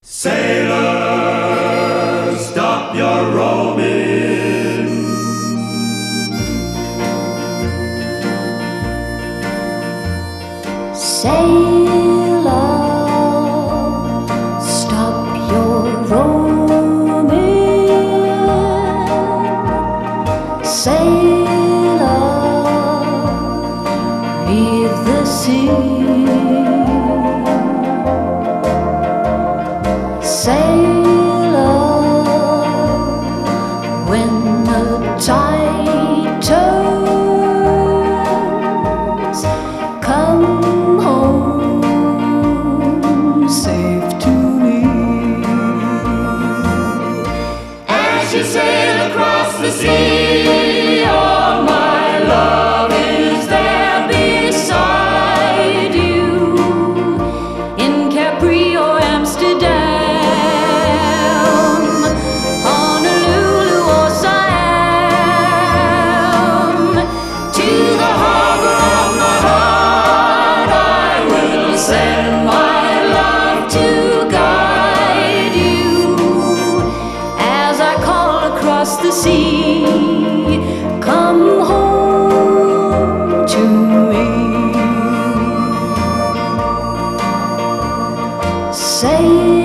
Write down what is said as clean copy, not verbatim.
Sailor, stop your roaming. Sailor, stop your roaming. Sailor, leave the sea. Sailor, when the tide turns, come home safe to me. As you sail across the sea, all my love is there Beside you in Capri or Amsterdam, Honolulu or Siam, to the harbor of my heart I will send my love to guide you as I call across the sea. Come home to me. Say